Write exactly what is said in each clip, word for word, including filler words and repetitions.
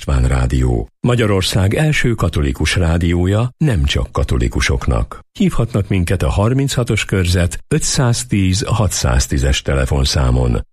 István Rádió. Magyarország első katolikus rádiója nem csak katolikusoknak. Hívhatnak minket a harminchatos körzet ötszáztíz hatszáztízes telefonszámon.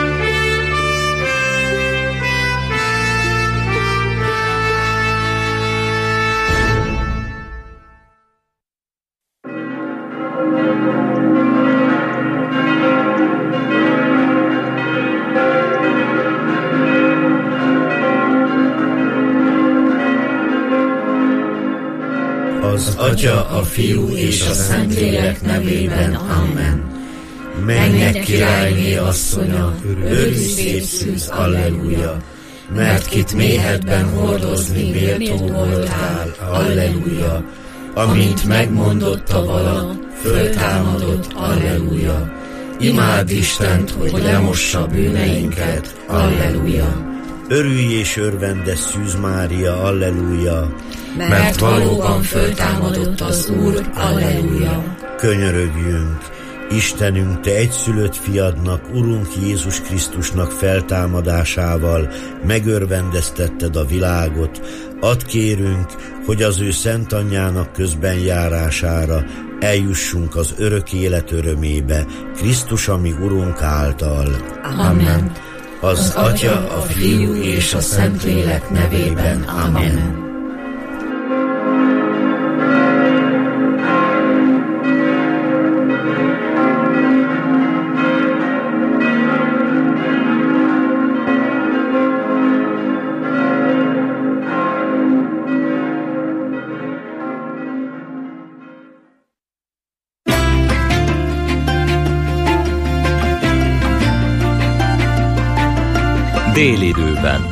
Az Atya, a Fiú és a Szentlélek nevében. Amen. Mennyek királyné asszonya, örülj szép szűz, alleluja, mert kit méhedben hordozni méltó voltál, alleluja, amint megmondotta vala, föltámadott, alleluja. Imád Istent, hogy lemossa bűneinket, alleluja. Örülj és örvendes Szűz Mária, alleluja, mert valóban föltámadott az Úr, alleluja. Könyörögjünk, Istenünk, Te egyszülött fiadnak, Urunk Jézus Krisztusnak feltámadásával megörvendeztetted a világot. Add kérünk, hogy az ő szent anyjának közben járására eljussunk az örök élet örömébe, Krisztus, ami Urunk által. Amen. Az Atya, a Fiú és a Szentlélek nevében. Amen. Délidőben.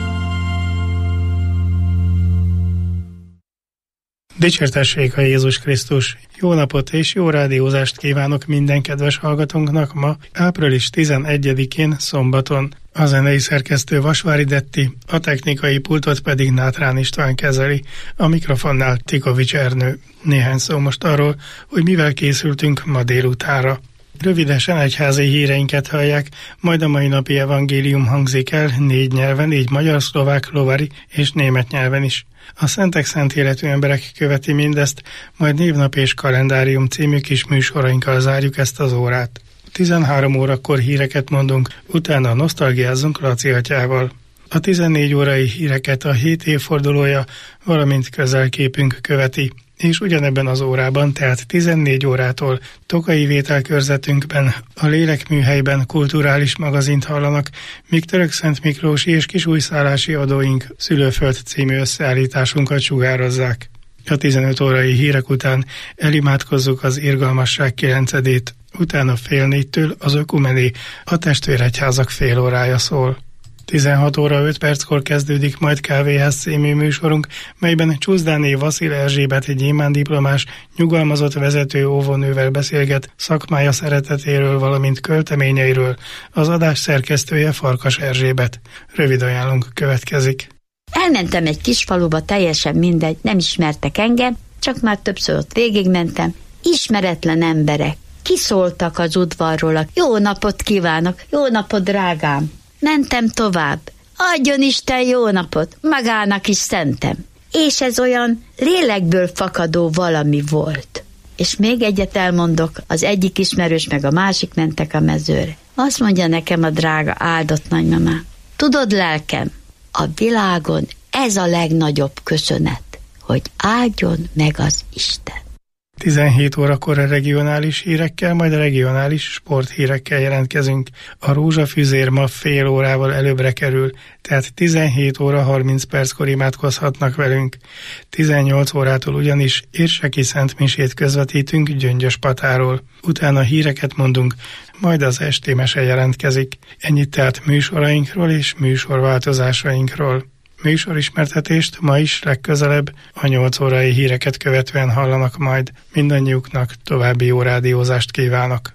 Dicsértessék a Jézus Krisztus! Jó napot és jó rádiózást kívánok minden kedves hallgatónknak ma, április tizenegyedikén, szombaton. A zenei szerkesztő Vasvári Detti, a technikai pultot pedig Nátrán István kezeli, a mikrofonnál Tikovics Ernő. Néhány szó most arról, hogy mivel készültünk ma délutánra. Rövidesen egyházi híreinket hallják, majd a mai napi evangélium hangzik el négy nyelven, így magyar, szlovák, lovari és német nyelven is. A Szentek szent életű emberek követi mindezt, majd névnap és kalendárium című kis műsorainkkal zárjuk ezt az órát. tizenhárom órakor híreket mondunk, utána nosztalgiázzunk Laci atyával. A tizennégy órai híreket a hét évfordulója, valamint közelképünk követi. És ugyanebben az órában, tehát tizennégy órától Tokai vételkörzetünkben, a Lélekműhelyben kulturális magazint hallanak, míg Törökszent Miklósi és kisújszállási adóink Szülőföld című összeállításunkat sugározzák. A tizenöt órai hírek után elimádkozzuk az irgalmasság kilencedét, utána fél négytől az ökumené, a testvéregyházak fél órája szól. tizenhat óra öt perckor kezdődik majd Kávéház című műsorunk, melyben Csúszdáné Vaszil Erzsébet gyémánt diplomás, nyugalmazott vezető óvónővel beszélget szakmája szeretetéről, valamint költeményeiről. Az adás szerkesztője Farkas Erzsébet. Rövid ajánlónk következik. Elmentem egy kis faluba, teljesen mindegy, nem ismertek engem, csak már többször ott végigmentem. Ismeretlen emberek, kiszóltak az udvarról, jó napot kívánok, jó napot drágám. Mentem tovább. Adjon Isten jó napot, magának is szentem. És ez olyan lélekből fakadó valami volt. És még egyet elmondok, az egyik ismerős meg a másik mentek a mezőre. Azt mondja nekem a drága áldott nagymamám. Tudod, lelkem, a világon ez a legnagyobb köszönet, hogy áldjon meg az Isten. tizenhét órakor a regionális hírekkel, majd a regionális sporthírekkel jelentkezünk. A rózsafüzér ma fél órával előbbre kerül, tehát tizenhét óra harminc perckor imádkozhatnak velünk. tizennyolc órától ugyanis érseki szentmisét közvetítünk Gyöngyöspatáról. Utána híreket mondunk, majd az esti mese jelentkezik. Ennyit tehát műsorainkról és műsorváltozásainkról. Műsorismertetést ma is legközelebb a nyolc órai híreket követően hallanak majd. Mindannyiuknak további jó rádiózást kívánok.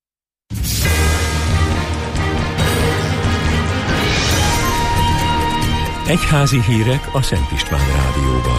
Egyházi hírek a Szent István Rádióban.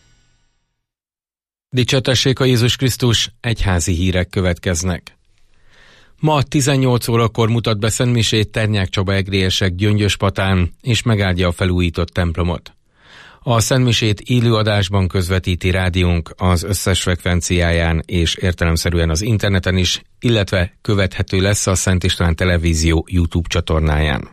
Dicsértessék a Jézus Krisztus, egyházi hírek következnek. Ma tizennyolc órakor mutat be szentmisét Ternyák Csaba egriesek Gyöngyöspatán, és megáldja a felújított templomot. A szentmisét élő adásban közvetíti rádiónk az összes frekvenciáján és értelemszerűen az interneten is, illetve követhető lesz a Szent István Televízió YouTube csatornáján.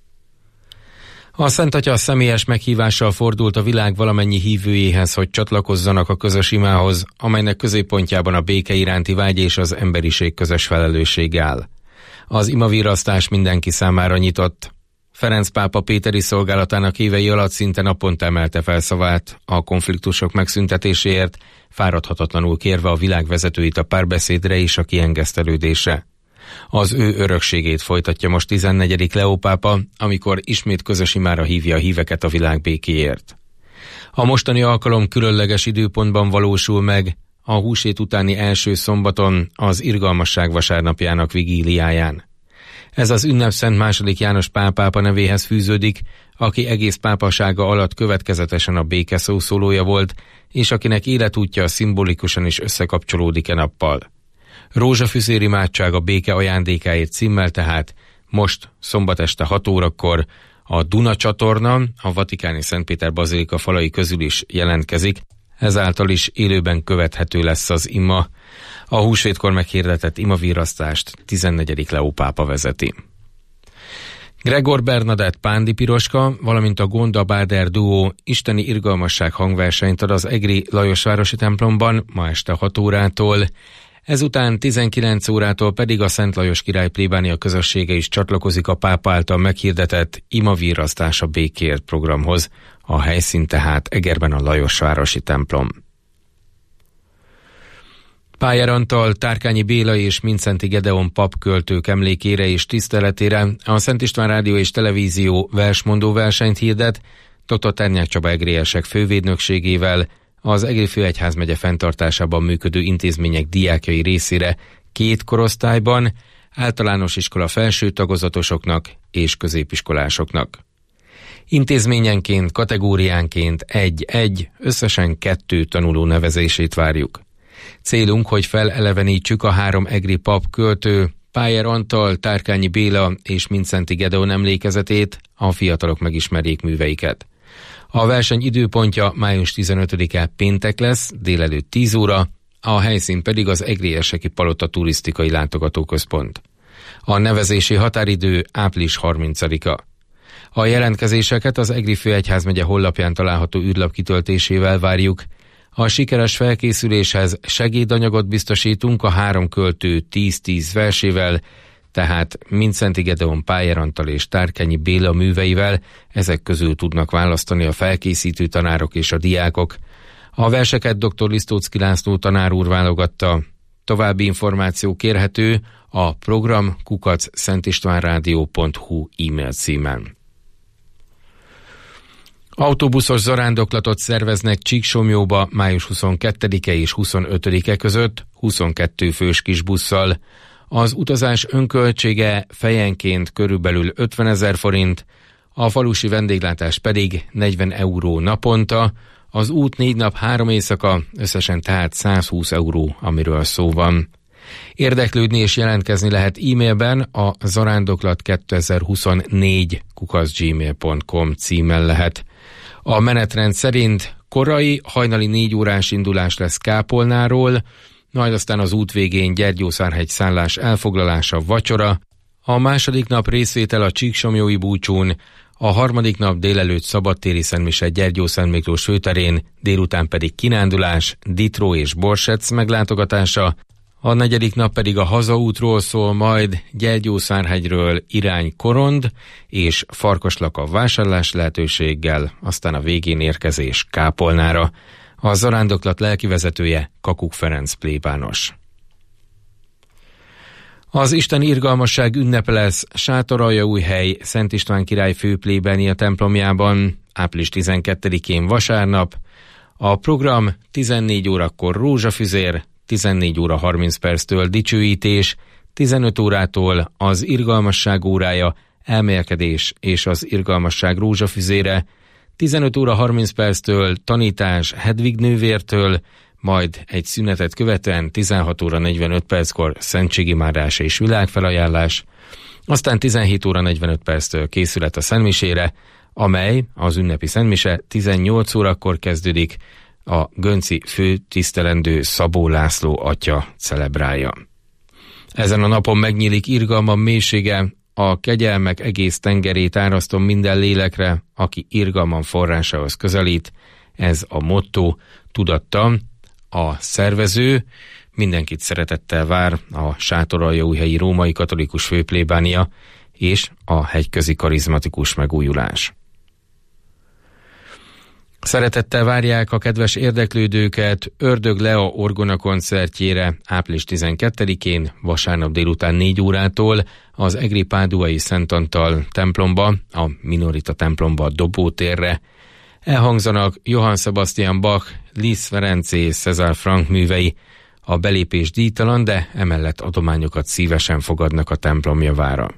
A Szent Atya személyes meghívással fordult a világ valamennyi hívőjéhez, hogy csatlakozzanak a közös imához, amelynek középpontjában a béke iránti vágy és az emberiség közös felelőssége áll. Az imavirasztás mindenki számára nyitott. Ferenc pápa péteri szolgálatának évei alatt szinte naponta emelte fel szavát a konfliktusok megszüntetéséért, fáradhatatlanul kérve a világ vezetőit a párbeszédre és a kiengesztelődésre. Az ő örökségét folytatja most tizennegyedik Leó pápa, amikor ismét közös imára hívja a híveket a világ békéért. A mostani alkalom különleges időpontban valósul meg, a húsvét utáni első szombaton, az Irgalmasság vasárnapjának vigíliáján. Ez az ünnep Szent második János Pál pápa nevéhez fűződik, aki egész pápasága alatt következetesen a béke szószólója volt, és akinek életútja szimbolikusan is összekapcsolódik e nappal. Rózsafüzér imádság a béke ajándékáért címmel tehát most szombat este hat órakor a Duna csatorna, a vatikáni Szentpéter bazilika falai közül is jelentkezik, ezáltal is élőben követhető lesz az ima. A húsvétkor meghirdetett imavirasztást tizennegyedik Leó pápa vezeti. Gregor Bernadett Pándi Piroska, valamint a Gonda Báder duó isteni irgalmasság hangversenyt ad az egri Lajosvárosi templomban ma este hat órától. Ezután tizenkilenc órától pedig a Szent Lajos király plébánia közössége is csatlakozik a pápa által meghirdetett imavirasztás a békéért programhoz. A helyszín tehát Egerben a Lajosvárosi templom. Pájer Antal, Tárkányi Béla és Mindszenty Gedeon papköltők emlékére és tiszteletére a Szent István Rádió és Televízió versmondó versenyt hirdet dr. Ternyák Csaba egriesek fővédnökségével, az Egri Főegyházmegye fenntartásában működő intézmények diákjai részére két korosztályban, általános iskola felső tagozatosoknak és középiskolásoknak. Intézményenként, kategóriánként egy-egy, összesen kettő tanuló nevezését várjuk. Célunk, hogy felelevenítsük a három egri pap költő, Pájer Antal, Tárkányi Béla és Mindszenty Gedeon emlékezetét, a fiatalok megismerjék műveiket. A verseny időpontja május tizenötödike péntek lesz, délelőtt tíz óra, a helyszín pedig az Egrieseki Palota turisztikai látogatóközpont. A nevezési határidő április harmincadika. A jelentkezéseket az Egri Főegyházmegye honlapján található űrlap kitöltésével várjuk. A sikeres felkészüléshez segédanyagot biztosítunk a három költő tíz-tíz versével, tehát Mindszenty Gedeon, Pájer Antal és Tárkányi Béla műveivel, ezek közül tudnak választani a felkészítő tanárok és a diákok. A verseket dr. Lisztóczky László tanár úr válogatta. További információ kérhető a program kukac szentistvánrádió pont hu e-mail címen. Autóbuszos zarándoklatot szerveznek Csíksomjóba május huszonkettedike és huszonötödike között huszonkettő fős kisbusszal. Az utazás önköltsége fejenként körülbelül ötvenezer forint, a falusi vendéglátás pedig negyven euró naponta, az út négy nap három éjszaka, összesen tehát százhúsz euró, amiről szó van. Érdeklődni és jelentkezni lehet e-mailben a zarándoklat kétezer-huszonnégy kukac gmail pont com címen lehet. A menetrend szerint korai, hajnali négy órás indulás lesz Kápolnáról, majd aztán az út végén Gyergyószárhegy szállás elfoglalása, vacsora, a második nap részvétel a Csíksomjói búcsún, a harmadik nap délelőtt szabadtéri szentmise Gyergyószent Miklós főterén, délután pedig kirándulás, Ditró és Borsec meglátogatása, a negyedik nap pedig a hazaútról szól, majd Gyergyószárhegyről irány Korond és Farkaslaka vásárlás lehetőséggel, aztán a végén érkezés Kápolnára. A zarándoklat lelkivezetője Kakuk Ferenc plébános. Az Isten irgalmasság ünnepe lesz Sátoraljaújhely Szent István király főplébánia templomjában április tizenkettedikén vasárnap. A program tizennégy órakor rózsafüzér, tizennégy óra harminc perctől dicsőítés, tizenöt órától az irgalmasság órája, elmélkedés és az irgalmasság rózsafüzére, tizenöt óra harminc perctől tanítás Hedvig nővértől, majd egy szünetet követően tizenhat óra negyvenöt perckor szentségimádás és világfelajánlás, aztán tizenhét óra negyvenöt perctől készület a szentmisére, amely az ünnepi szentmise tizennyolc órakor kezdődik, a gönci főtisztelendő Szabó László atya celebrálja. Ezen a napon megnyílik irgalmam mélysége, a kegyelmek egész tengerét árasztom minden lélekre, aki irgalmam forrásához közelít. Ez a motto, tudatta a szervező. Mindenkit szeretettel vár a Sátoraljaújhelyi Római Katolikus Főplébánia és a Hegyközi Karizmatikus Megújulás. Szeretettel várják a kedves érdeklődőket Ördög Lea orgona koncertjére április tizenkettedikén, vasárnap délután négy órától az egri páduai Szent Antal templomba, a Minorita templomba, a Dobótérre. Elhangzanak Johann Sebastian Bach, Liszt Ferenc és César Frank művei. A belépés díjtalan, de emellett adományokat szívesen fogadnak a templom javára.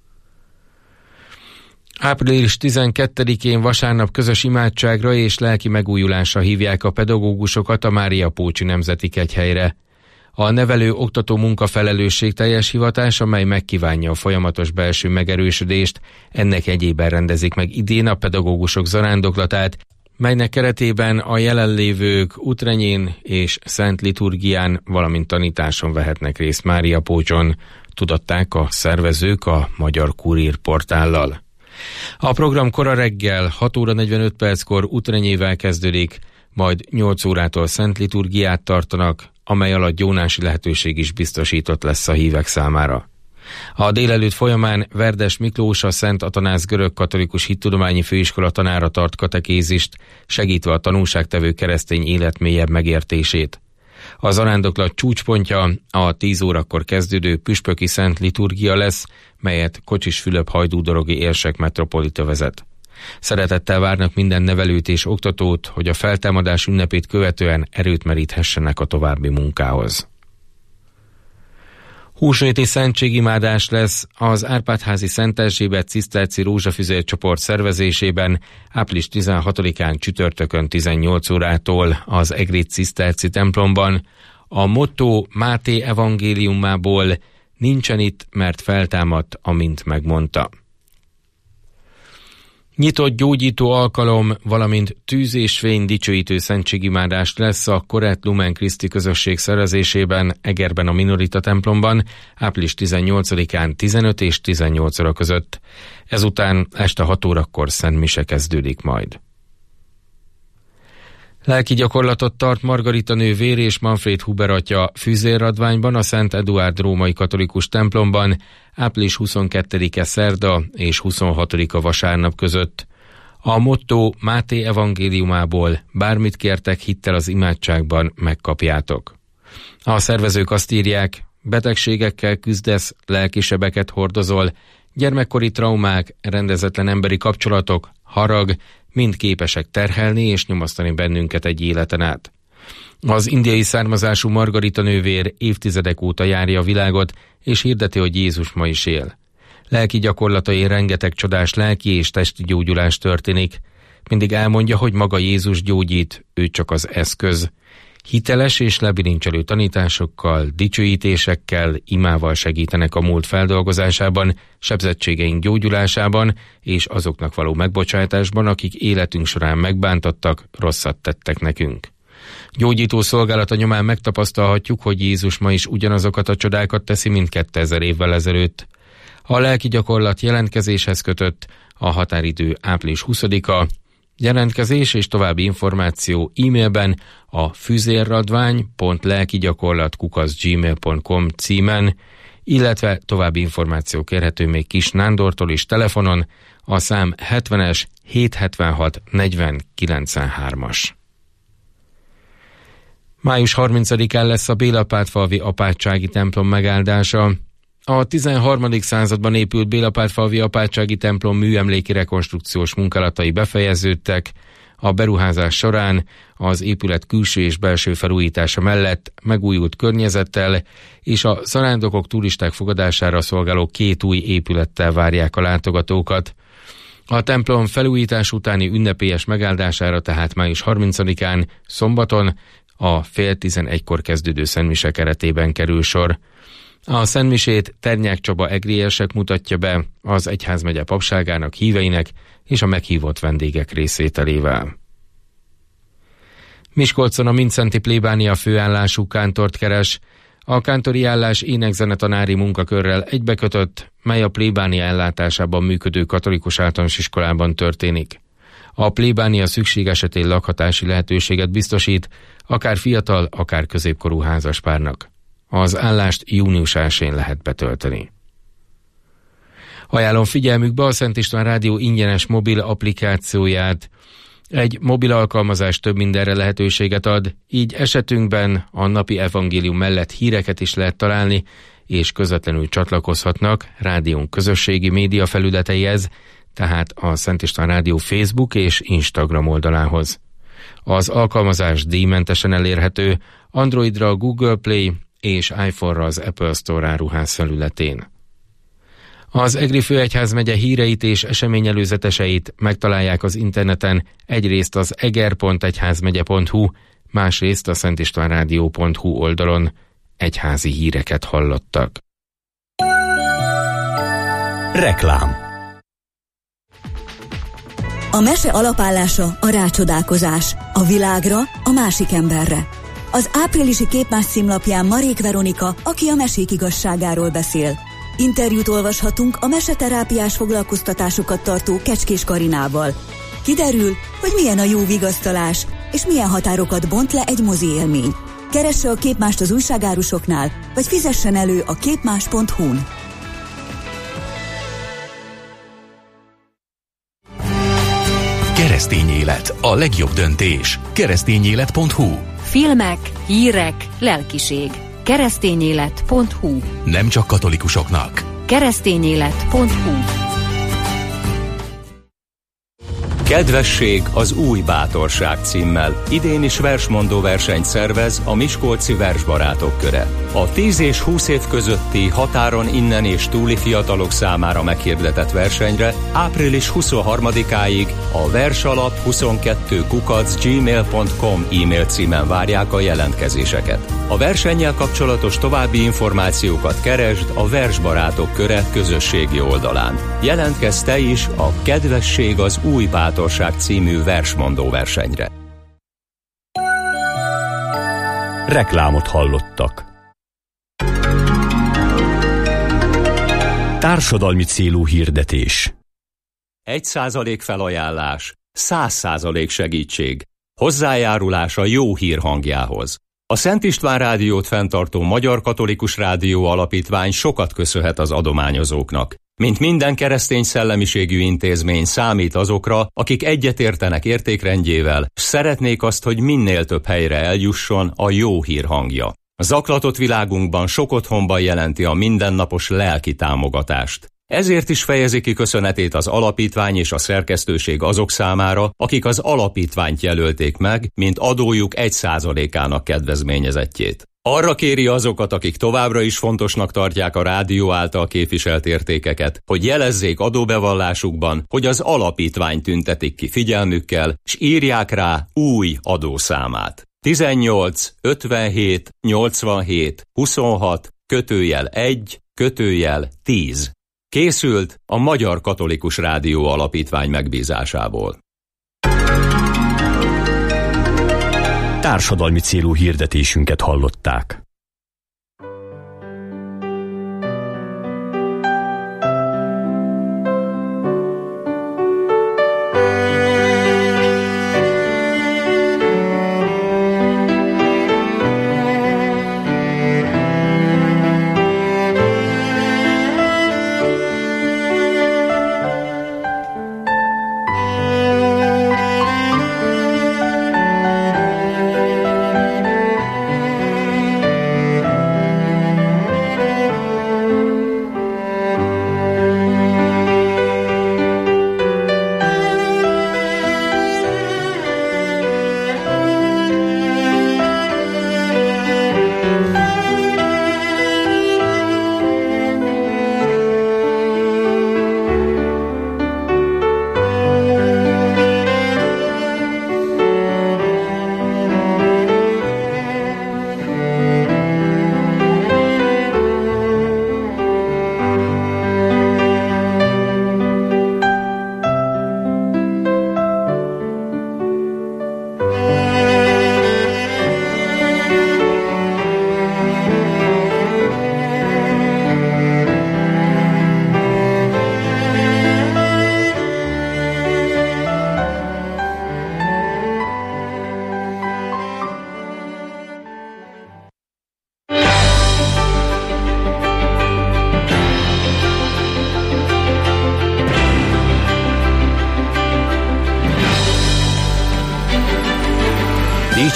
április tizenkettedikén vasárnap közös imádságra és lelki megújulásra hívják a pedagógusokat a Máriapócsi Nemzeti Kegyhelyre. A nevelő-oktató munkafelelősség teljes hivatás, amely megkívánja a folyamatos belső megerősödést, ennek egyében rendezik meg idén a pedagógusok zarándoklatát, melynek keretében a jelenlévők útrenyén és szent liturgián, valamint tanításon vehetnek részt Máriapócson, tudatták a szervezők a Magyar Kurír portállal. A program kora reggel hat óra negyvenöt perckor útrenyével kezdődik, majd nyolc órától szent liturgiát tartanak, amely alatt gyónási lehetőség is biztosított lesz a hívek számára. A délelőtt folyamán Verdes Miklós, a Szent Atanász Görög-katolikus Hittudományi Főiskola tanára tart katekézist, segítve a tanulságtevő keresztény élet mélyebb megértését. A zarándoklat csúcspontja a tíz órakor kezdődő püspöki szent liturgia lesz, melyet Kocsis Fülöp hajdúdorogi érsek metropolita vezet. Szeretettel várnak minden nevelőt és oktatót, hogy a feltámadás ünnepét követően erőt meríthessenek a további munkához. Húsvéti szentségimádás lesz az Árpád-házi Szent Erzsébet ciszterci rózsafüzér csoport szervezésében április tizenhatodikán csütörtökön tizennyolc órától az egri ciszterci templomban. A motto Máté evangéliumából: nincsen itt, mert feltámadt, amint megmondta. Nyitott gyógyító alkalom, valamint tűz és fény dicsőítő szentségimádás lesz a Korett Lumen Christi közösség szervezésében Egerben a Minorita templomban április tizennyolcadikán tizenöt és tizennyolc óra között. Ezután este hat órakor szentmise kezdődik majd. Lelki gyakorlatot tart Margarita nővér és Manfred Huber atya Füzérradványban, a Szent Eduárd római katolikus templomban április huszonkettedike szerda és huszonhatodika vasárnap között. A motto Máté evangéliumából: bármit kértek hittel az imádságban, megkapjátok. A szervezők azt írják: betegségekkel küzdesz, lelkisebeket hordozol, gyermekkori traumák, rendezetlen emberi kapcsolatok, harag, mind képesek terhelni és nyomasztani bennünket egy életen át. Az indiai származású Margarita nővér évtizedek óta járja a világot, és hirdeti, hogy Jézus ma is él. Lelki gyakorlatai rengeteg csodás lelki és testi gyógyulás történik. Mindig elmondja, hogy maga Jézus gyógyít, ő csak az eszköz. Hiteles és lebirincselő tanításokkal, dicsőítésekkel, imával segítenek a múlt feldolgozásában, sebzettségeink gyógyulásában és azoknak való megbocsátásban, akik életünk során megbántottak, rosszat tettek nekünk. Gyógyító szolgálata nyomán megtapasztalhatjuk, hogy Jézus ma is ugyanazokat a csodákat teszi, mint kétezer évvel ezelőtt. A lelki gyakorlat jelentkezéshez kötött, a határidő április huszadika, jelentkezés és további információ e-mailben a füzérradvány pont lelkigyakorlat kukac gmail pont com címen, illetve további információ kérhető még Kis Nándortól is telefonon, a szám hetvenes hétszázhetvenhat negyven kilencvenhármas. május harmincadikán lesz a Bélapátfalvi apátsági templom megáldása. A tizenharmadik században épült Bélapátfalvi apátsági templom műemléki rekonstrukciós munkálatai befejeződtek. A beruházás során az épület külső és belső felújítása mellett megújult környezettel és a zarándokok, turisták fogadására szolgáló két új épülettel várják a látogatókat. A templom felújítás utáni ünnepélyes megáldására tehát május harmincadikán szombaton a fél tizenegykor kezdődő szentmise keretében kerül sor. A szentmisét Ternyák Csaba egriesek mutatja be az egyházmegye papságának híveinek és a meghívott vendégek részvételével. Miskolcon a Mindszenty plébánia főállású kántort keres. A kántori állás énekzenetanári munkakörrel egybekötött, mely a plébánia ellátásában működő katolikus általános iskolában történik. A plébánia szükség esetén lakhatási lehetőséget biztosít, akár fiatal, akár középkorú házaspárnak. Az állást június elsején lehet betölteni. Ajánlom figyelmükbe a Szent István Rádió ingyenes mobil applikációját. Egy mobil alkalmazás több mindenre lehetőséget ad, így esetünkben a napi evangélium mellett híreket is lehet találni, és közvetlenül csatlakozhatnak rádiónk közösségi média felületeihez, tehát a Szent István Rádió Facebook és Instagram oldalához. Az alkalmazás díjmentesen elérhető Androidra a Google Play és iPhone-ra az Apple Store áruház felületén. Az Egri Főegyházmegye híreit és eseményelőzeteseit megtalálják az interneten, egyrészt az eger pont egyházmegye pont hu, másrészt a szentistvánrádió pont hu oldalon. Egyházi híreket hallottak. Reklám. A mese alapállása a rácsodálkozás, a világra, a másik emberre. Az áprilisi Képmás címlapján Marék Veronika, aki a mesék igazságáról beszél. Interjút olvashatunk a meseterápiás foglalkoztatásokat tartó Kecskés Karinával. Kiderül, hogy milyen a jó vigasztalás, és milyen határokat bont le egy mozi élmény. Keresse a Képmást az újságárusoknál, vagy fizessen elő a képmás pont hu-n. Keresztény élet, a legjobb döntés. keresztényélet pont hu. Filmek, hírek, lelkiség. keresztényélet pont hu. Nem csak katolikusoknak. keresztényélet pont hu. Kedvesség az új bátorság címmel idén is versmondó versenyt szervez a Miskolci Versbarátok Köre. A tíz és húsz év közötti határon innen és túli fiatalok számára meghirdetett versenyre április huszonharmadikáig a versalap huszonkettő kukac gmail pont com e-mail címen várják a jelentkezéseket. A versennyel kapcsolatos további információkat keresd a Versbarátok Köre közösségi oldalán. Jelentkezz te is a Kedvesség az új bátorság című versmondó versenyre. Reklámot hallottak. Társadalmi célú hirdetés. Egy százalék felajánlás, száz százalék segítség. Hozzájárulás a jó hír hangjához. A Szent István Rádiót fenntartó Magyar Katolikus Rádió Alapítvány sokat köszönhet az adományozóknak. Mint minden keresztény szellemiségű intézmény számít azokra, akik egyetértenek értékrendjével, s szeretnék azt, hogy minél több helyre eljusson a jó hír hangja. A zaklatott világunkban sok otthonban jelenti a mindennapos lelki támogatást. Ezért is fejezi ki köszönetét az alapítvány és a szerkesztőség azok számára, akik az alapítványt jelölték meg, mint adójuk egy százalékának kedvezményezettjét. Arra kéri azokat, akik továbbra is fontosnak tartják a rádió által képviselt értékeket, hogy jelezzék adóbevallásukban, hogy az alapítvány tüntetik ki figyelmükkel, s írják rá új adószámát. tizennyolc ötvenhét nyolcvanhét huszonhat kötőjel egy kötőjel tíz. Készült a Magyar Katolikus Rádió Alapítvány megbízásából. Társadalmi célú hirdetésünket hallották.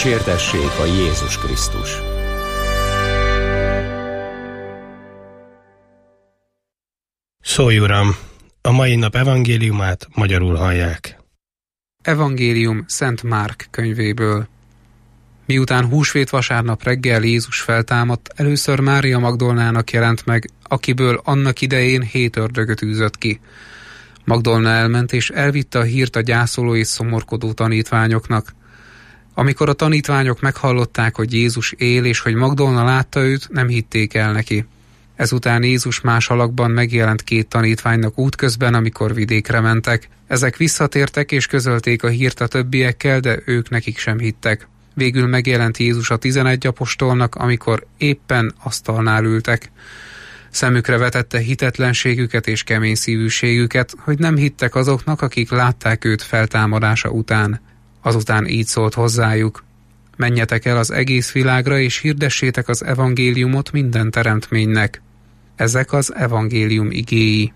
Dicsértessék a Jézus Krisztus! Szólj, Uram! A mai nap evangéliumát magyarul hallják. Evangélium Szent Márk könyvéből. Miután húsvét vasárnap reggel Jézus feltámadt, először Mária Magdolnának jelent meg, akiből annak idején hét ördögöt űzött ki. Magdolna elment és elvitte a hírt a gyászoló és szomorkodó tanítványoknak. Amikor a tanítványok meghallották, hogy Jézus él és hogy Magdolna látta őt, nem hitték el neki. Ezután Jézus más alakban megjelent két tanítványnak útközben, amikor vidékre mentek. Ezek visszatértek és közölték a hírt a többiekkel, de ők nekik sem hittek. Végül megjelent Jézus a tizenegy apostolnak, amikor éppen asztalnál ültek. Szemükre vetette hitetlenségüket és kemény szívűségüket, hogy nem hittek azoknak, akik látták őt feltámadása után. Azután így szólt hozzájuk: menjetek el az egész világra, és hirdessétek az evangéliumot minden teremtménynek. Ezek az evangélium igéi.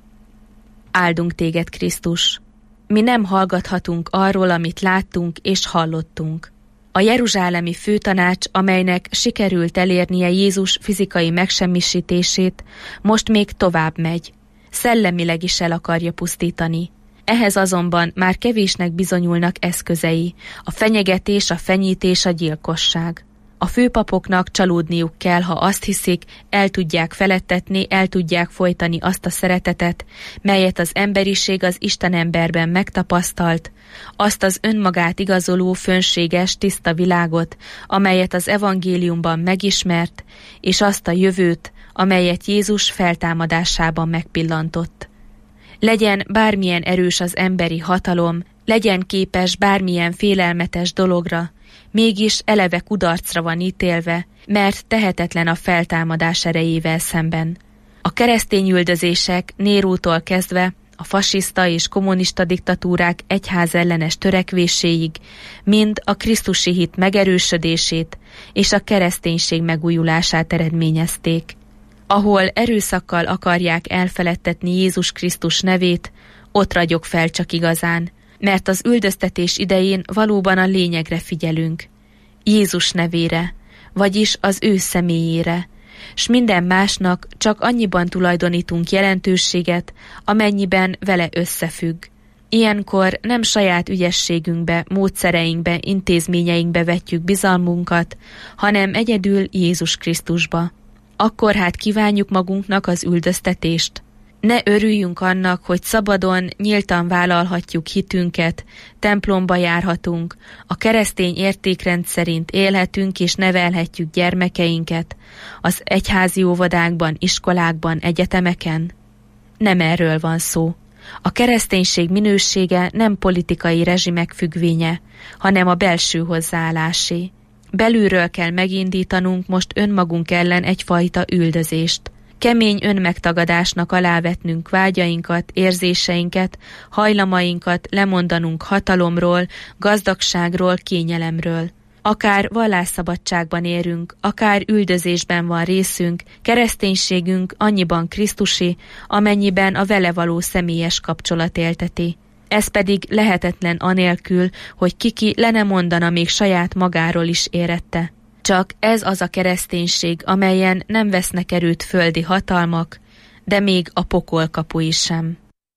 Áldunk téged, Krisztus! Mi nem hallgathatunk arról, amit láttunk és hallottunk. A jeruzsálemi főtanács, amelynek sikerült elérnie Jézus fizikai megsemmisítését, most még tovább megy. Szellemileg is el akarja pusztítani. Ehhez azonban már kevésnek bizonyulnak eszközei, a fenyegetés, a fenyítés, a gyilkosság. A főpapoknak csalódniuk kell, ha azt hiszik, el tudják felettetni, el tudják folytani azt a szeretetet, melyet az emberiség az Isten emberben megtapasztalt, azt az önmagát igazoló, fönséges, tiszta világot, amelyet az evangéliumban megismert, és azt a jövőt, amelyet Jézus feltámadásában megpillantott. Legyen bármilyen erős az emberi hatalom, legyen képes bármilyen félelmetes dologra, mégis eleve kudarcra van ítélve, mert tehetetlen a feltámadás erejével szemben. A keresztényüldözések Nérótól kezdve a fasiszta és kommunista diktatúrák egyházellenes törekvéséig mind a krisztusi hit megerősödését és a kereszténység megújulását eredményezték. Ahol erőszakkal akarják elfeledtetni Jézus Krisztus nevét, ott ragyog fel csak igazán, mert az üldöztetés idején valóban a lényegre figyelünk. Jézus nevére, vagyis az ő személyére, s minden másnak csak annyiban tulajdonítunk jelentőséget, amennyiben vele összefügg. Ilyenkor nem saját ügyességünkbe, módszereinkbe, intézményeinkbe vetjük bizalmunkat, hanem egyedül Jézus Krisztusba. Akkor hát kívánjuk magunknak az üldöztetést. Ne örüljünk annak, hogy szabadon, nyíltan vállalhatjuk hitünket, templomba járhatunk, a keresztény értékrend szerint élhetünk és nevelhetjük gyermekeinket, az egyházi óvodákban, iskolákban, egyetemeken. Nem erről van szó. A kereszténység minősége nem politikai rezsimek függvénye, hanem a belső hozzáállásé. Belülről kell megindítanunk most önmagunk ellen egyfajta üldözést. Kemény önmegtagadásnak alávetnünk vágyainkat, érzéseinket, hajlamainkat, lemondanunk hatalomról, gazdagságról, kényelemről. Akár vallásszabadságban érünk, akár üldözésben van részünk, kereszténységünk annyiban krisztusi, amennyiben a vele való személyes kapcsolat élteti. Ez pedig lehetetlen anélkül, hogy kiki le ne mondana még saját magáról is érette. Csak ez az a kereszténység, amelyen nem vesznek erőt földi hatalmak, de még a pokol kapui sem.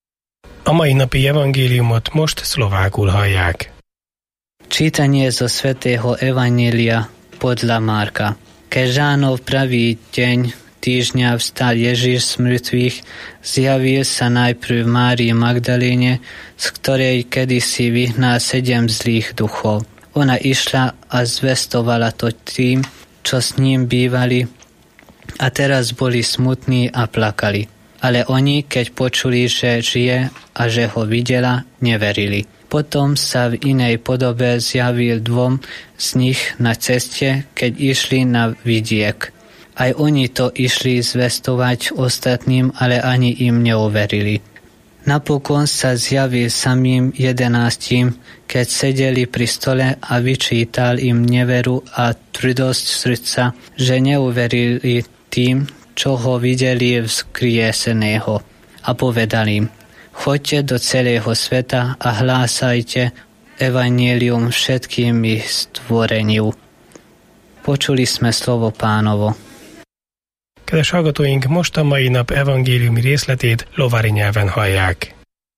A mai napi evangéliumot most szlovákul hallják. Čitanje zo svätého Evanjelia podľa Marka. Keď žánov pravý deň týždňa vstal Ježiš z mŕtvych, zjavil sa najprv Márii Magdaléne, z ktorej kedysi vyhnal sedem zlých duchov. Ona išla a zvestovala to tým, čo s ním bývali, a teraz boli smutní a plakali. Ale oni, keď počuli, že žije a že ho videla, neverili. Potom sa v inej podobe zjavil dvom z nich na ceste, keď išli na vidiek. Aj oni to išli zvestovať ostatným, ale ani im neuverili. Napokon sa zjavil samým jedenáctim, keď sedeli pri stole a vyčítal im neveru a tvrdosť srdca, že neuverili tým, čo ho videli vzkrieseného. A povedal im: choďte do celého sveta a hlásajte evanjelium všetkými stvoreniu. Počuli sme slovo Pánovo. Kedves hallgatóink, most a mai nap evangéliumi részletét lovári nyelven hallják.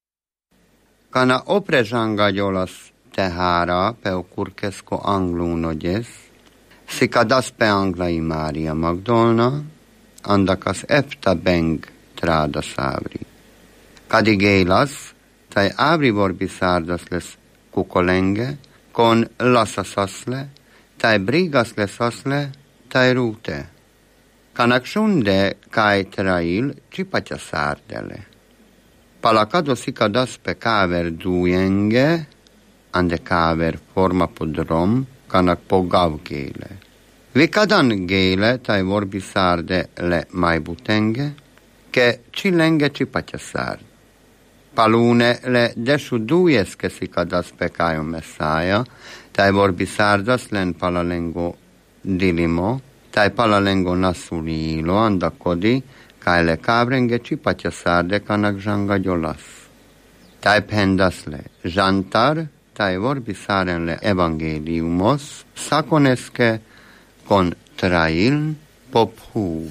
Kana oprežangaďolas tehara peukurkesko anglúnogyes, sikadas pe anglai Mária Magdolna, andakas efta beng tráda szávri. Kadigélas, taj ábribor bisárdas lesz kukolenge, kon lasasasle, taj brigas lesasle, taj rúte. Kanak sunde kai trail cipatja szárdele. Palakado sikadas pe káver dújenge, ande káver forma podrom, kanak po gavgéle. Vikadan géle taj vorbi szárde le majbutenge, ke csillenge cipatja szárd. Palune le desu dújeske sikadas pe kájon messzája, taj vorbi szárdas len palalengo dilimo, taj palalengo nasulilo andakodi, kaj le kavrenge cipatja szárde kanak zsangaďolas. Taj pendas le žantar, taj vorbi száren le evangéliumos, szakoneske kon trailn pop húv.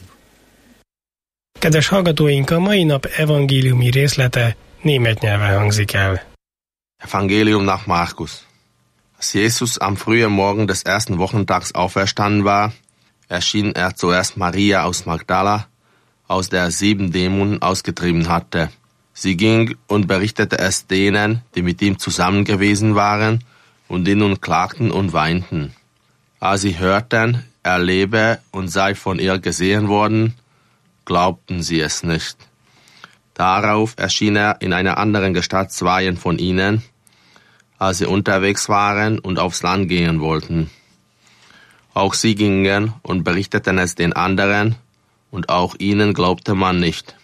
Kedves hallgatóink, a mai nap evangéliumi részlete német nyelven hangzik el. Evangelium nach Markus. Als Jesus am frühen Morgen des ersten Wochentags auferstanden war, erschien er zuerst Maria aus Magdala, aus der er sieben Dämonen ausgetrieben hatte. Sie ging und berichtete es denen, die mit ihm zusammen gewesen waren, und die nun klagten und weinten. Als sie hörten, er lebe und sei von ihr gesehen worden, glaubten sie es nicht. Darauf erschien er in einer anderen Gestalt zweien von ihnen, als sie unterwegs waren und aufs Land gehen wollten. Auch sie gingen und berichteten es den anderen, und auch ihnen glaubte man nicht.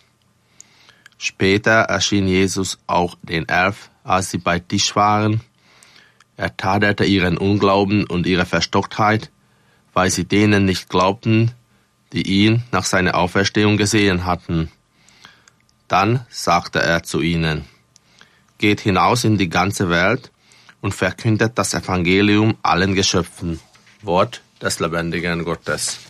Später erschien Jesus auch den Elf, als sie bei Tisch waren. Er tadelte ihren Unglauben und ihre Verstocktheit, weil sie denen nicht glaubten, die ihn nach seiner Auferstehung gesehen hatten. Dann sagte er zu ihnen: Geht hinaus in die ganze Welt und verkündet das Evangelium allen Geschöpfen. Wort des lebendigen Gottes.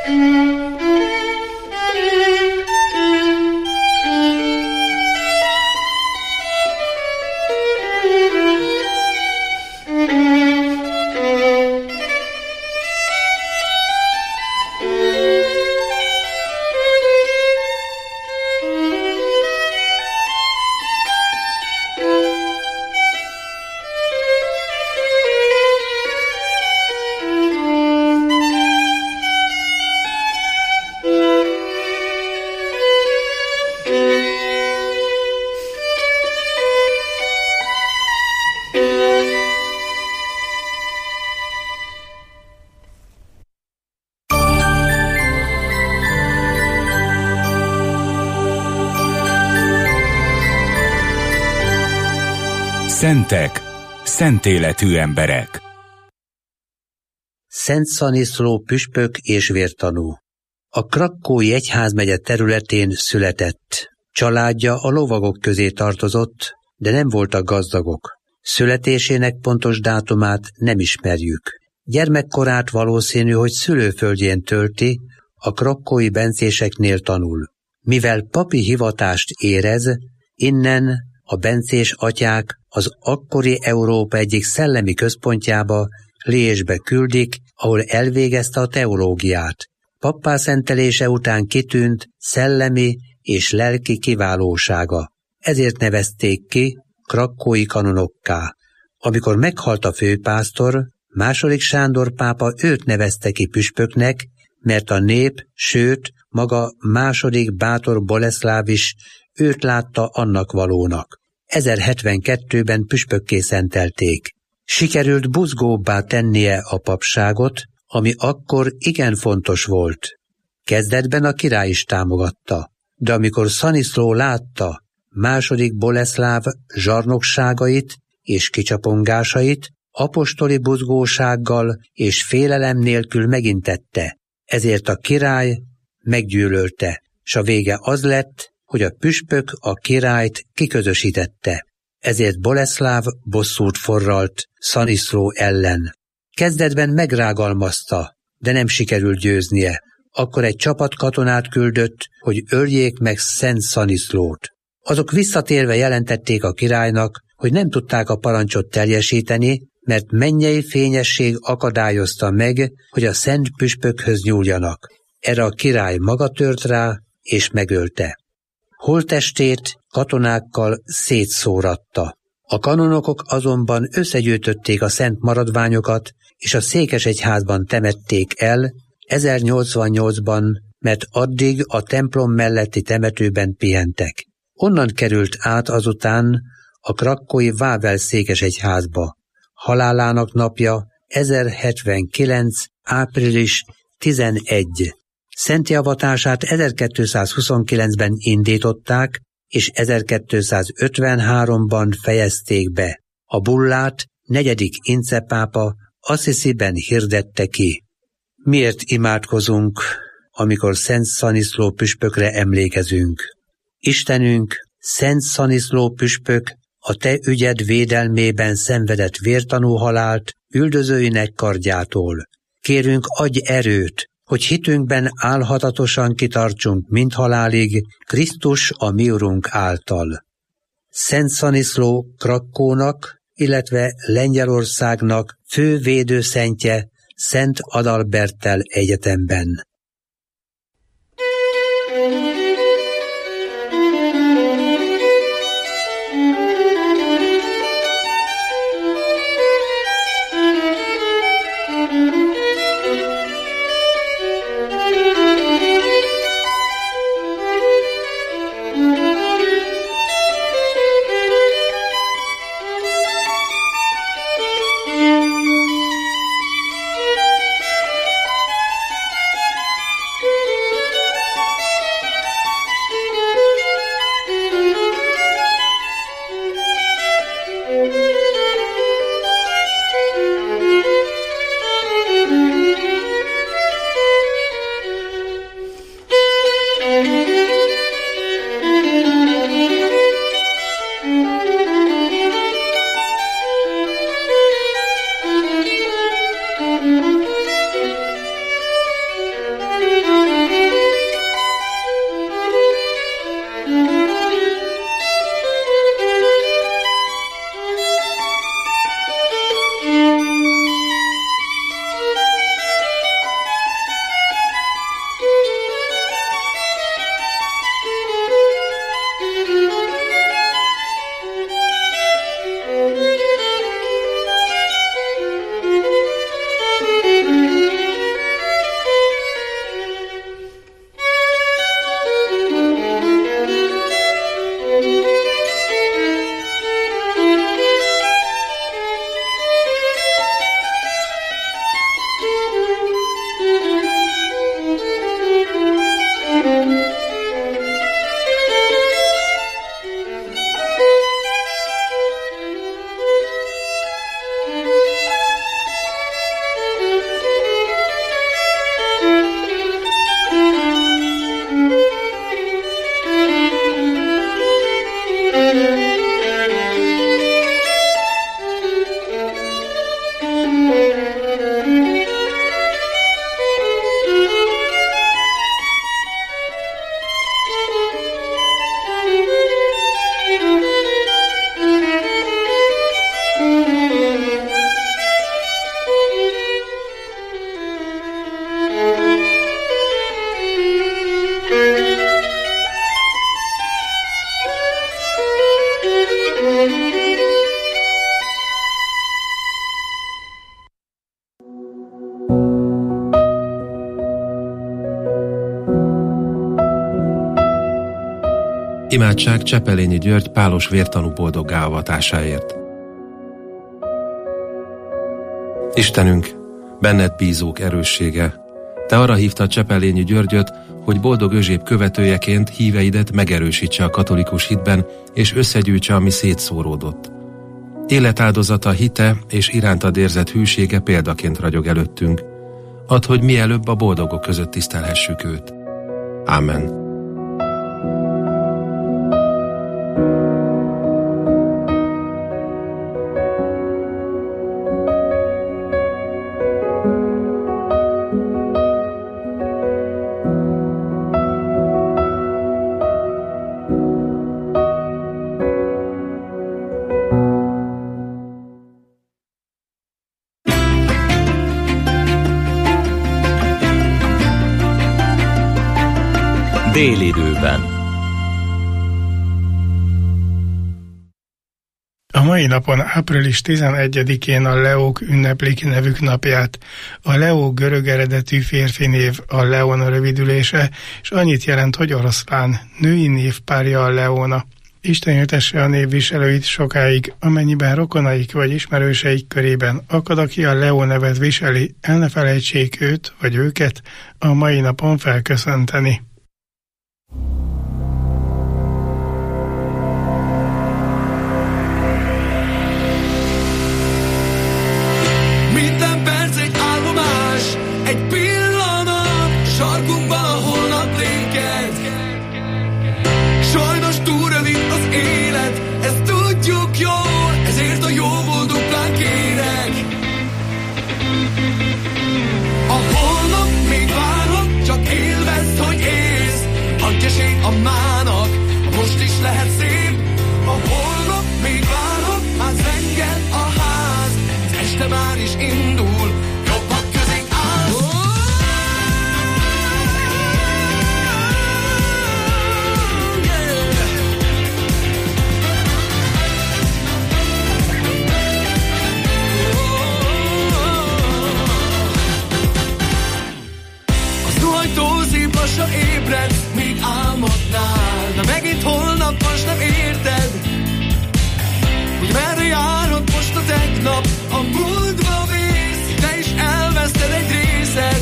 Szentek, szentéletű emberek. Szent Szaniszló püspök és vértanú. A krakkói egyházmegye területén született. Családja a lovagok közé tartozott, de nem voltak gazdagok. Születésének pontos dátumát nem ismerjük. Gyermekkorát valószínű, hogy szülőföldjén tölti, a krakkói bencéseknél tanul. Mivel papi hivatást érez, innen a bencés atyák az akkori Európa egyik szellemi központjába, Liésbe küldik, ahol elvégezte a teológiát. Pappá szentelése után kitűnt szellemi és lelki kiválósága. Ezért nevezték ki krakkói kanonokká. Amikor meghalt a főpásztor, második Sándor pápa őt nevezte ki püspöknek, mert a nép, sőt, maga második bátor Boleszláv is őt látta annak valónak. ezerhetvenkettőben püspökké szentelték. Sikerült buzgóbbá tennie a papságot, ami akkor igen fontos volt. Kezdetben a király is támogatta, de amikor Szaniszló látta második Boleszláv zsarnokságait és kicsapongásait, apostoli buzgósággal és félelem nélkül megintette, ezért a király meggyűlölte, s a vége az lett, hogy a püspök a királyt kiközösítette. Ezért Boleszláv bosszút forralt Szaniszló ellen. Kezdetben megrágalmazta, de nem sikerült győznie. Akkor egy csapat katonát küldött, hogy öljék meg Szent Szaniszlót. Azok visszatérve jelentették a királynak, hogy nem tudták a parancsot teljesíteni, mert mennyei fényesség akadályozta meg, hogy a szent püspökhöz nyúljanak. Erre a király maga tört rá, és megölte. Holttestét katonákkal szétszóratta. A kanonokok azonban összegyűjtötték a szent maradványokat, és a székesegyházban temették el ezernyolcvannyolcban, mert addig a templom melletti temetőben pihentek. Onnan került át azután a krakkói Vável székesegyházba. Halálának napja ezerhetvenkilenc. április tizenegy. Szenti avatását ezerkétszázhuszonkilencben indították, és ezerkétszázötvenháromban fejezték be. A bullát negyedik Ince pápa Assisiben hirdette ki. Miért imádkozunk, amikor Szent Szaniszló püspökre emlékezünk? Istenünk, Szent Szaniszló püspök, a te ügyed védelmében szenvedett vértanú halált üldözőinek kardjától. Kérünk, adj erőt, hogy hitünkben álhatatosan kitartsunk mindhalálig Krisztus a mi Urunk által. Szent Szaniszló Krakkónak, illetve Lengyelországnak fő védőszentje Szent Adalberttel egyetemben. Imádság Csepelényi György pálos vértanú boldoggá avatásáért. Istenünk, benned bízók erőssége, te arra hívtad Csepelényi Györgyöt, hogy boldog Özséb követőjeként híveidet megerősítse a katolikus hitben, és összegyűjtse, ami szétszóródott. Életáldozata, hite és irántad érzett hűsége példaként ragyog előttünk. Add, hogy mielőbb a boldogok között tisztelhessük őt. Ámen. Délidőben. A mai napon, április tizenegyedikén a Leók ünneplik nevük napját. A Leó görög eredetű férfi név, a Leon rövidülése, és annyit jelent, hogy oroszlán. Női névpárja a Leona. Isten ültesse a névviselőit sokáig, amennyiben rokonaik vagy ismerőseik körében akad, aki a Leó nevet viseli, el ne felejtsék őt vagy őket a mai napon felköszönteni. Minden perc egy álmomás, egy pillanat, sarkunkban a holnap léked. Sajnos túl rövid az élet, ezt tudjuk jól, ezért a jóból duplán kérek. A holnap még várhat, csak élvezd, hogy élsz. Adj esélyt a mának, most is lehet szép. A holnap még várhat, hát zenged a ház. Az este már is indul, jobbak közénk állsz. A zuhanytól szép lassan ébredsz, még álmodnál. De megint holnap most nem érted, hogy merre járhat most a tegnap. A múltba vész, te is elveszted egy részed.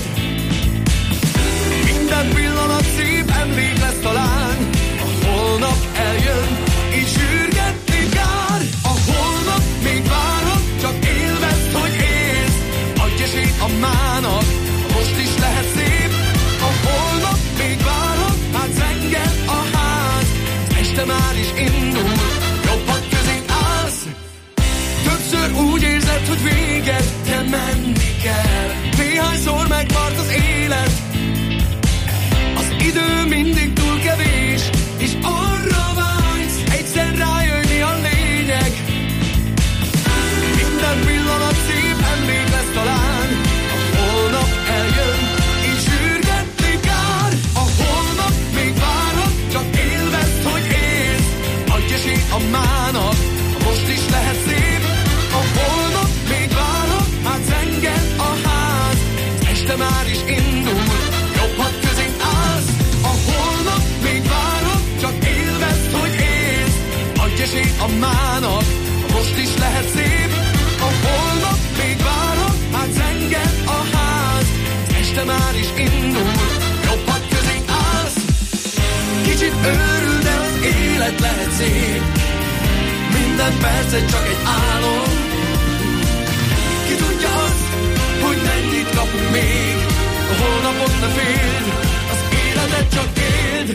Minden pillanat szép emlék lesz talán. A holnap eljön, így sürgetni kár. A holnap még várhat, csak élvezd, hogy élsz. Adj esélyt a mának, most is lehet szép. A holnap még várhat, hát zenged a ház. Az este már is indul, jobbak közénk állsz. Többször úgy érzed, hogy véged, te menni kell. Néhányszor megmart az élet, az idő mindig túl kevés, és arra vágysz, egyszer rájönni a lényeg. Minden pillanat szép emlék lesz talán. A holnap eljön, így sürgetni kár. A holnap még várhat, csak élvezd, hogy élsz. Adj esélyt a mának, most is lehet szép. A holnap még várhat, hát zenged a ház. Az este már is indul, jobbak közénk állsz. A holnap még várhat, csak élvezd, hogy élsz. Adj esélyt a mának, most is lehet szép. A holnap még várhat, hát zenged a ház. Az este már is indul, jobbak közénk állsz. Kicsit őrül, de az élet lehet szép. Minden percet csak egy álom. Ki tudja azt, hogy mennyit kapunk még. A holnapot ne féld, az életet csak éld.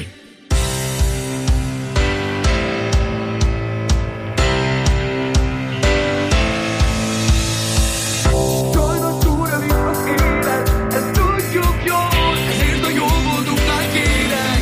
Sajnos túl rövid az élet, ezt tudjuk jól, ezért a jóból duplán kérek.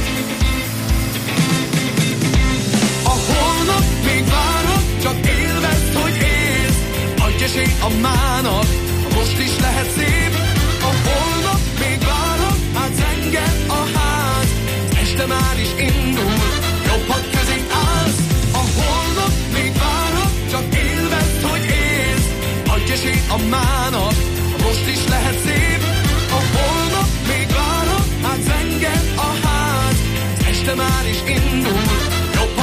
A holnap még várhat, csak élvezd, hogy élsz. Adj esélyt a mának, most is lehet szép. A holnap még várhat, hát zenged a ház. Az este már is indul, jobbak közénk állsz. A holnap még várhat, csak élvezd, hogy élsz. Adj esélyt a mának, most is lehet szép. A holnap még várhat, hát zenged a ház. Az este már is indul, jobbak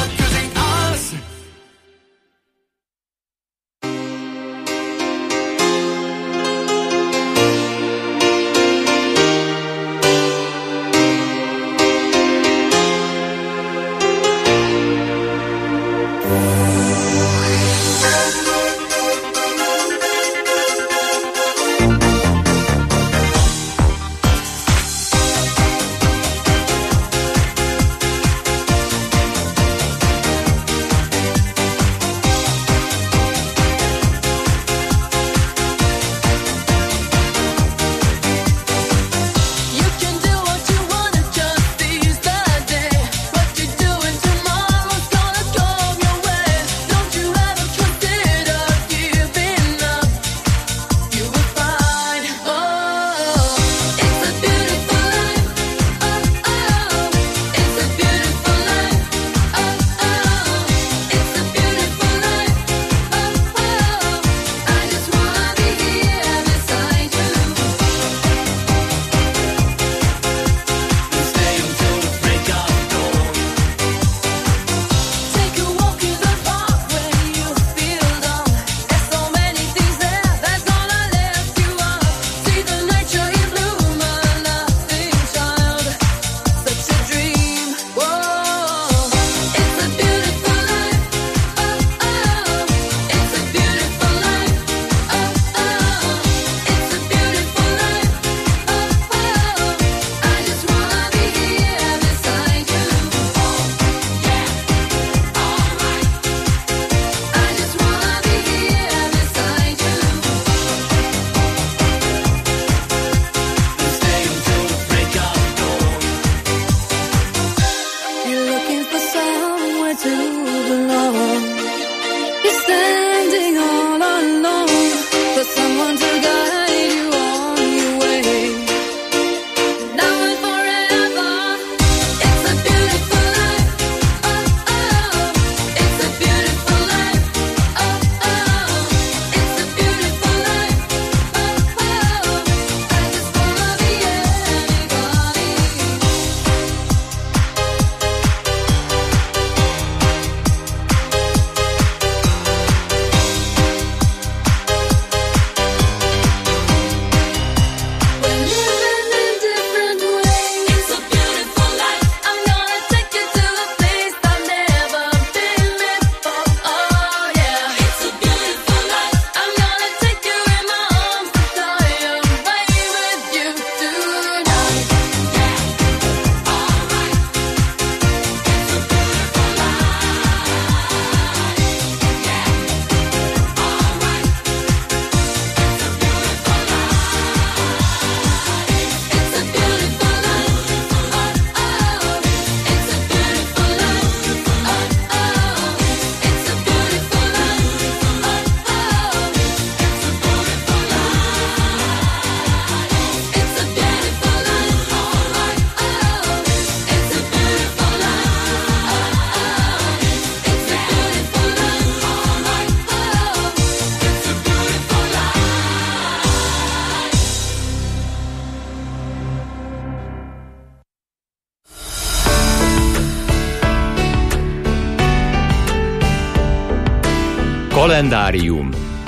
Kalendárium.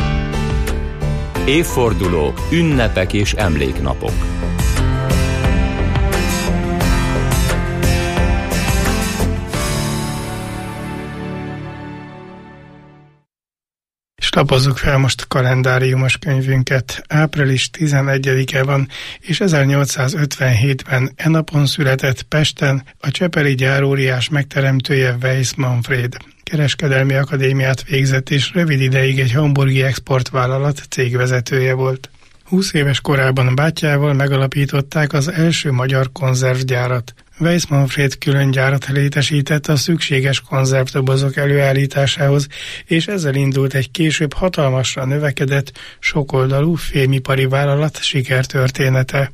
Évfordulók, ünnepek és emléknapok. És lapozzuk fel most kalendáriumos könyvünket. április tizenegyedike van, és ezernyolcszázötvenhétben e napon született Pesten a csepeli gyáróriás megteremtője Weiss Manfréd. Kereskedelmi akadémiát végzett, és rövid ideig egy hamburgi exportvállalat cégvezetője volt. húsz éves korában bátyjával megalapították az első magyar konzervgyárat. Weiss Manfréd külön gyárat létesített a szükséges konzervdobozok előállításához, és ezzel indult egy később hatalmasra növekedett, sokoldalú fémipari vállalat sikertörténete.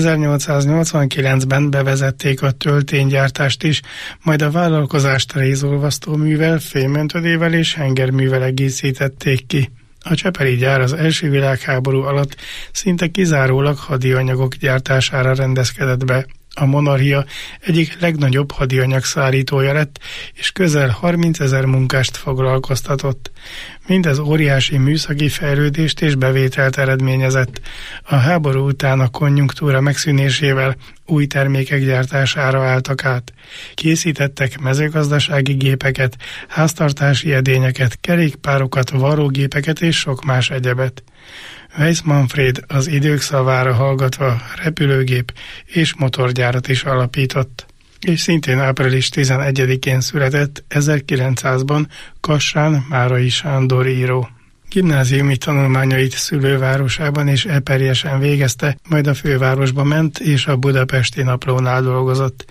ezernyolcszáznyolcvankilencben bevezették a tölténygyártást is, majd a vállalkozást rézolvasztó művel, fémöntödével és hengerművel egészítették ki. A csepeli gyár az első világháború alatt szinte kizárólag hadianyagok gyártására rendezkedett be. A monarchia egyik legnagyobb hadianyag szállítója lett, és közel harmincezer munkást foglalkoztatott. Mindez óriási műszaki fejlődést és bevételt eredményezett. A háború után a konjunktúra megszűnésével új termékek gyártására álltak át. Készítettek mezőgazdasági gépeket, háztartási edényeket, kerékpárokat, varrógépeket és sok más egyebet. Weiss Manfréd az idők szavára hallgatva repülőgép és motorgyárat is alapított. És szintén április tizenegyedikén született ezerkilencszázban Kassán Márai Sándor író. Gimnáziumi tanulmányait szülővárosában és Eperjesen végezte, majd a fővárosba ment és a Budapesti Naplónál dolgozott.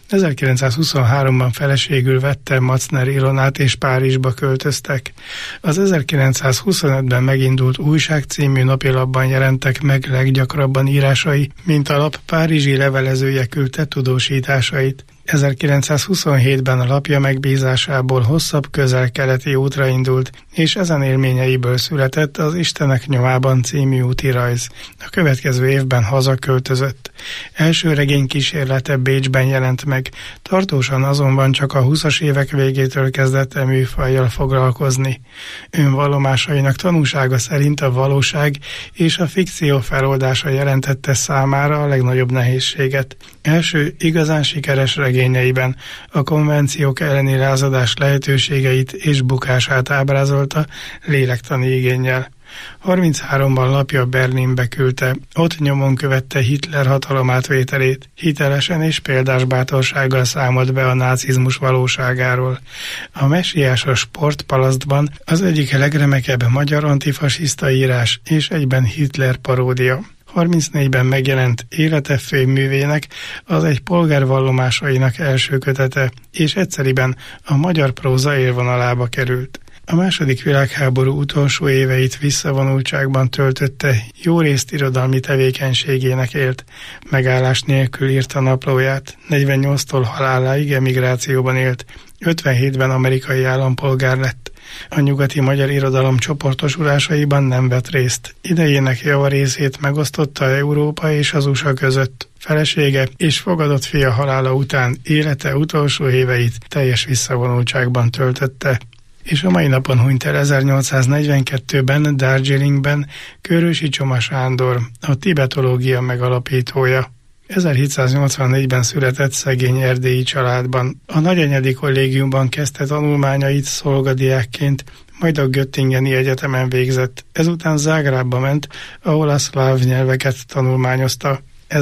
ezerkilencszázhuszonháromban feleségül vette Macner Ilonát, és Párizsba költöztek. Az ezerkilencszázhuszonötben megindult Újság című napilapban jelentek meg leggyakrabban írásai, mint a lap párizsi levelezője küldte tudósításait. ezerkilencszázhuszonhétben a lapja megbízásából hosszabb közel-keleti útra indult, és ezen élményeiből született az Istenek nyomában című útirajz. A következő évben hazaköltözött. Első regény kísérlete Bécsben jelent meg, tartósan azonban csak a húszas évek végétől kezdett e műfajjal foglalkozni. Önvallomásainak tanúsága szerint a valóság és a fikció feloldása jelentette számára a legnagyobb nehézséget. Első igazán sikeres regényeiben a konvenciók elleni lázadás lehetőségeit és bukását ábrázolta lélektani igénnyel. harmincháromban lapja Berlinbe küldte, ott nyomon követte Hitler hatalomátvételét, hitelesen és példás bátorsággal számolt be a nácizmus valóságáról. A messiásos Sportpalasztban az egyik legremekebb magyar antifasiszta írás és egyben Hitler paródia. harmincnégyben megjelent Élete főművének, az egy polgár vallomásainak első kötete, és egyszeriben a magyar próza élvonalába került. A második világháború utolsó éveit visszavonultságban töltötte, jó részt irodalmi tevékenységének élt. Megállás nélkül írta naplóját, negyvennyolctól haláláig emigrációban élt, ötvenhétben amerikai állampolgár lett. A nyugati magyar irodalom csoportosulásaiban nem vett részt. Idejének javarészét megosztotta Európa és az u es á között. Felesége és fogadott fia halála után élete utolsó éveit teljes visszavonultságban töltötte. És a mai napon hunyt el ezernyolcszáznegyvenkettőben Darjeelingben Körösi Csoma Sándor, a tibetológia megalapítója. ezerhétszáznyolcvannégyben született szegény erdélyi családban. A nagyenyedi kollégiumban kezdte tanulmányait szolgadiákként, majd a Göttingeni Egyetemen végzett. Ezután Zágrábba ment, ahol a szláv nyelveket tanulmányozta.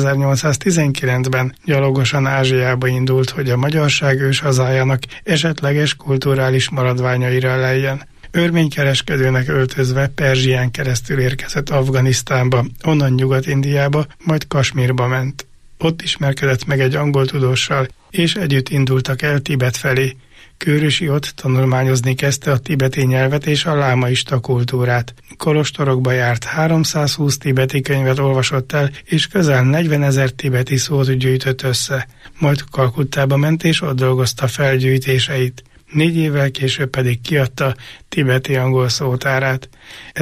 ezernyolcszáztizenkilencben gyalogosan Ázsiába indult, hogy a magyarság őshazájának esetleges kulturális maradványaira lejjen. Örménykereskedőnek öltözve Perzsián keresztül érkezett Afganisztánba, onnan Nyugat-Indiába, majd Kasmírba ment. Ott ismerkedett meg egy angol tudóssal, és együtt indultak el Tibet felé. Kőrösi ott tanulmányozni kezdte a tibeti nyelvet és a lámaista kultúrát. Kolostorokba járt, háromszázhúsz tibeti könyvet olvasott el, és közel negyvenezer tibeti szót gyűjtött össze. Majd Kalkuttába ment, és ott dolgozta fel gyűjtéseit. Négy évvel később pedig kiadta tibeti angol szótárát.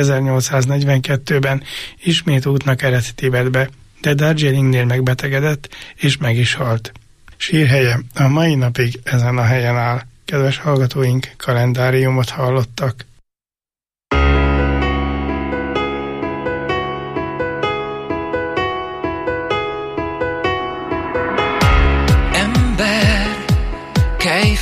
ezernyolcszáznegyvenkettőben ismét útnak eredt Tibetbe, de Darjeelingnél megbetegedett, és meg is halt. Sírhelye a mai napig ezen a helyen áll. Kedves hallgatóink, kalendáriumot hallottak.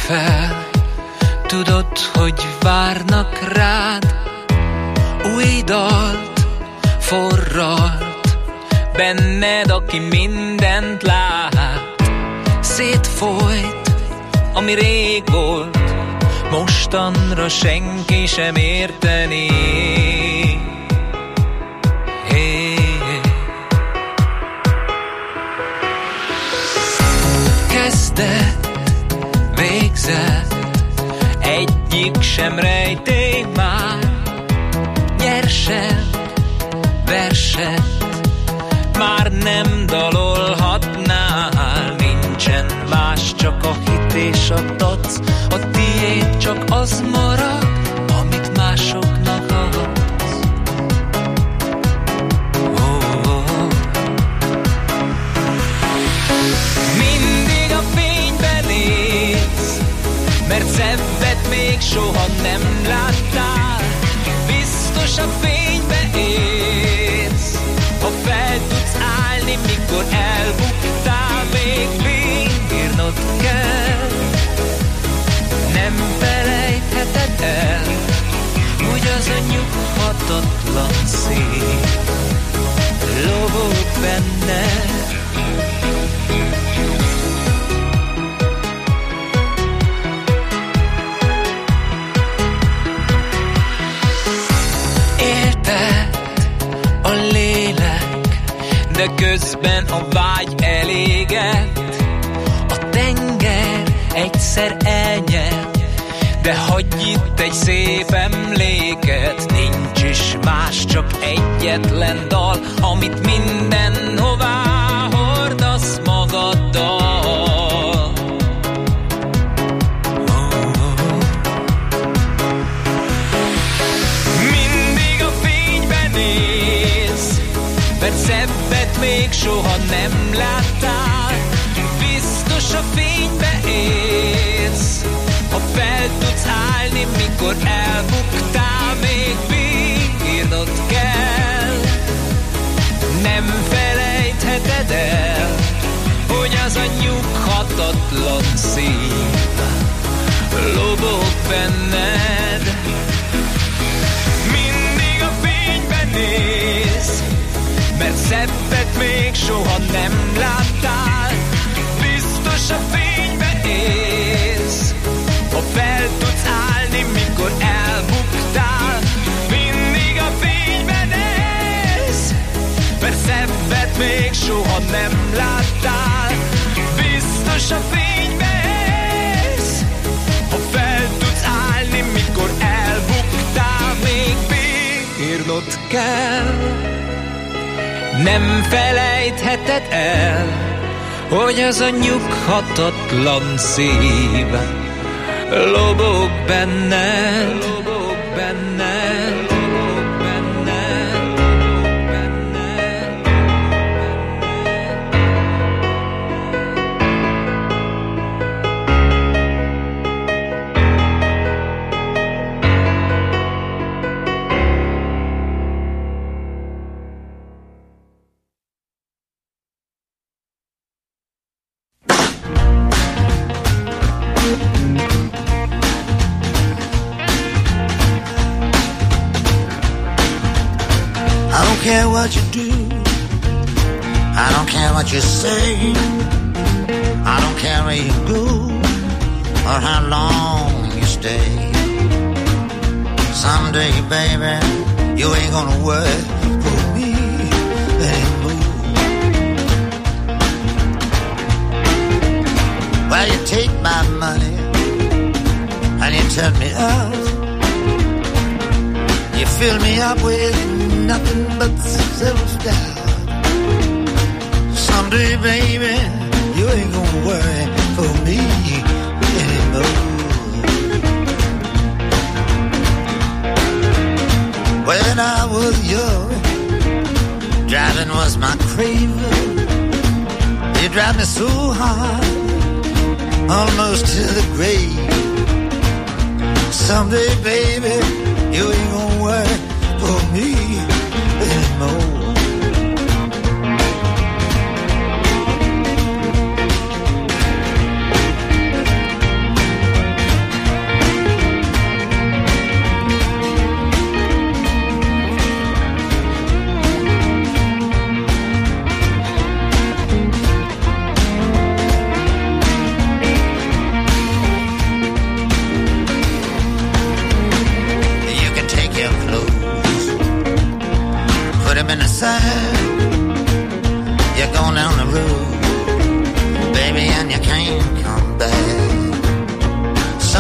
fel, tudod, hogy várnak rád. Új dalt forralt benned, aki mindent lát. Szétfolyt, ami rég volt, mostanra senki sem érteni. Hey. Kezdet, végzet, egyik sem rejtély már. Nyersen, verset, már nem dalolhatnál. Nincsen más, csak a hit és a dac. A tiéd csak az marad, amit másoknak adsz. Oh, oh. Mindig a fényben néz, mert szebbet még soha nem láttál. Biztos a fénybe érsz, ha fel tudsz állni, mikor elbuktál. Még bírnod kell, nem felejtheted el, hogy az a nyughatatlan szív lobog benned. A lélek, de közben a vágy elégett. A tenger egyszer elnyer, de hagyj itt egy szép emléket. Nincs is más, csak egyetlen dal, amit mindenhová hordasz magaddal. Mert szebbet még soha nem láttál. Biztos a fénybe érsz, ha fel tudsz állni, mikor elbuktál. Még bírnod kell, nem felejtheted el, hogy az a nyughatatlan szív lobog benned. Mindig a fényben néz, mert szebbet még soha nem láttál. Biztos a fénybe érsz, ha fel tudsz állni, mikor elbuktál. Mindig a fényben néz, mert szebbet még soha nem láttál. Biztos a fénybe érsz, ha fel tudsz állni, mikor elbuktál. Még bírnod kell, nem felejtheted el, hogy az a nyughatatlan szív lobog benned, lobog benned, lobog benned, lobog benned. I don't care what you do, I don't care what you say, I don't care where you go or how long you stay. Someday, baby, you ain't gonna work for me anymore. Well, you take my money and you turn me out. You fill me up with nothing but self-doubt. Someday, baby, you ain't gonna worry for me anymore. When I was young, driving was my craving. You drive me so hard, almost to the grave. Someday, baby, you ain't gonna worry for me anymore.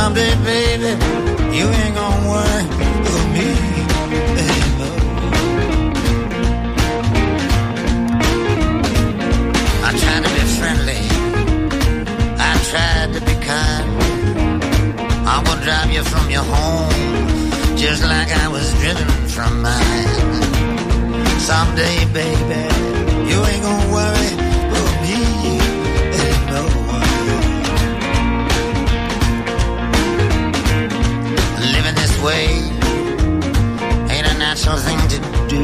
Someday, baby, you ain't gonna worry for me anymore. I tried to be friendly, I tried to be kind. I'm gonna drive you from your home, just like I was driven from mine. Someday, baby, you ain't gonna worry for me anymore. Living this way ain't a natural thing to do.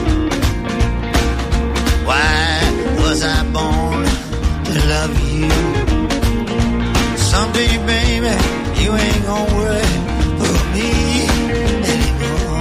Why was I born to love you? Someday, baby, you ain't gonna worry for me anymore.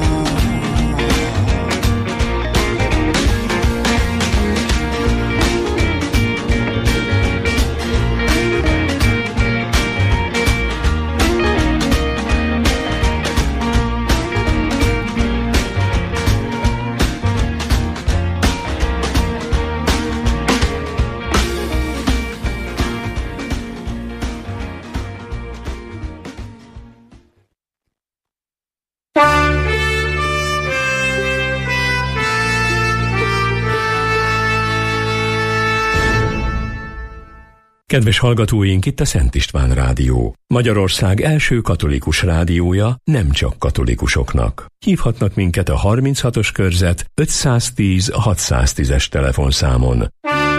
Kedves hallgatóink, itt a Szent István Rádió. Magyarország első katolikus rádiója nem csak katolikusoknak. Hívhatnak minket a harminchatos körzet ötszáztíz hatszáztízes telefonszámon.